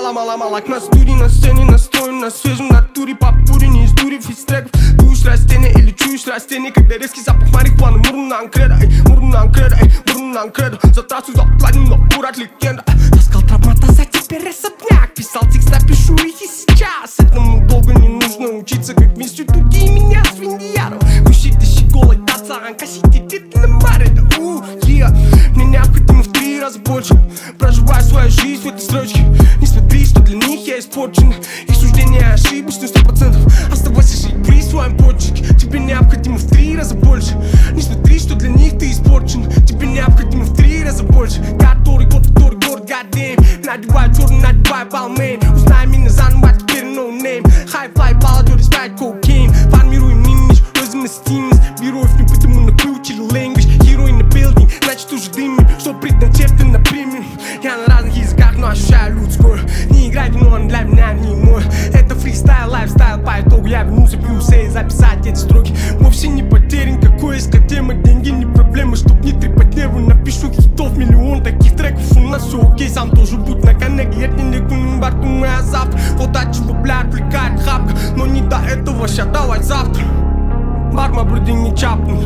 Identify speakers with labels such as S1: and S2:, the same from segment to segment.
S1: Ломала к нас дури на сцене, настроен на свежем натуре. Попури не из дури, из треков. Дуешь растение или чуешь растение, когда резкий запах марихуаны. Мурнан кредо, мурнан кредо, мурнан кредо. За трассу заплатим, но бурак легенда. Таскал травмата, за теперь ресопняк. Писал текст, напишу их и сейчас. Этому долго не нужно учиться, как вместе другие меня свиньяру. Куши дыши голой, тацан, кашите тит на маре. Мне необходимо в 3 раза больше. Проживаю свою жизнь в этой строчке. Не смотри, что для них я испорчен. Их суждения ошибочны 100%. Оставайся жить при своем почерке. Тебе необходимо в 3 раза больше. Не смотри, что для них ты испорчен. Тебе необходимо в 3 раза больше. Который год, goddamn. Надевай черный, надевай балмейн. Узнай меня заново, теперь no name. High fly, баладер, спать кокейн. Формируем имидж, розовый стимус. Героев не потому накрутили language. Герой на билдинг, значит уже дымим. Что предначертано примем. Я на разных языках, но ощущаю людское. Не играй, но он для меня не мой. Это фристайл, лайфстайл, по итогу я вернулся в USA записать эти строки. Вовсе не потерян, какой искать тема. Деньги не проблема, чтоб не трепать нервы. Напишу хитов миллион таких треков. У нас все окей, сам тоже будь на коннеге. Это не кунин барту, моя завтра. Вот от чего, бля, отвлекает хапка. Но не до этого, ща давай завтра. Барма бруди не чапнут.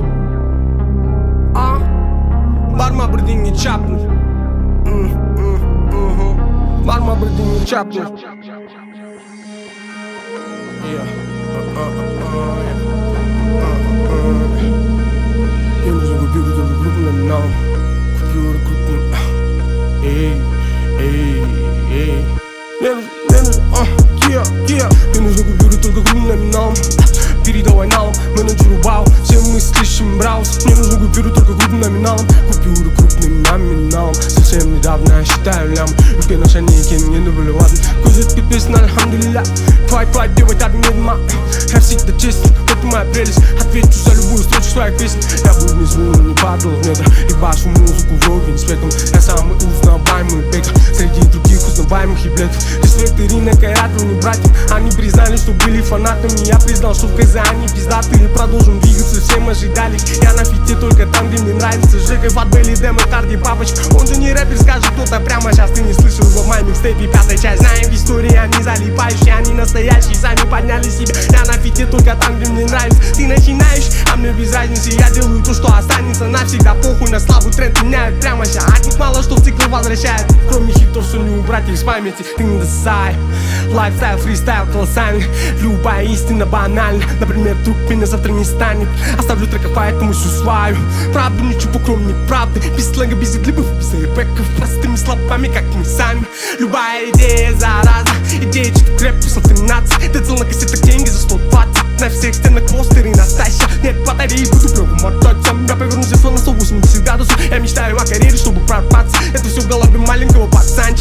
S1: Барма бруди не чапнут. Барма бруди не чапнут. Я нужен купюру, только крупно нам. Купюра крупно. Эй. Мне нужны купюры, только крупно нам. Передавай нам, менеджеру бау. Все мы слышим браус. Мне нужны купюры, только крупным номиналом. Купюры крупным номиналом. Совсем недавно я считаю лям. Үлкен ақшаны екенін енді біліп алдым. Көз өткіп песін, альхамдулилля. Твай, делать обменма. Я всегда честен, это моя прелесть. Отвечу за любую строчку своих песен. Я был внизу, но не падал в недра. И вашу музыку вровень с ветром. Я самый узнаваемый бека среди других узнаваемых еблетов. Респект Ирина Кайратова, не братья. Они признали, что были фанатами. Я признал, что в КЗ они пиздатые. Продолжим двигаться, всем ожидали. Я на фите только там, где мне нравится. Жека, Фатбелли, Демо, Карди, папочка. Он же не рэпер, скажет кто-то прямо сейчас. Ты не слышал его в моем микстейпе, 5-я часть. Знаем в истории, они залипающие. Они настоящие, сами подняли себя. Я на фите только там, где мне нравится. Ты начинаешь, а мне без разницы. Я делаю то, что останется навсегда. Похуй на славу, тренд меняют прямо сейчас. От них мало что в цикл возвращает. Кроме хитов, что не убрать их с памяти. Ты не досай. Лайфстайл, фристайл колоссальный. Любая истина банальна. Например, вдруг меня завтра не станет. Оставлю треков, поэтому сусваю. Правду ничего кроме правды. Без сленга, без идлибов, без эйпеков. Простыми словами, как мы сами. Любая идея зараза. Идея чуть рэп после 13. Ты цел на кассетах, деньги за 120. На всех стенах постеры Настасья. Нет батареи, буду прямо мотать сам. Я повернулся на 180 градусов. Я мечтаю о карьере, чтобы прорваться. Это все в голове маленького пацана.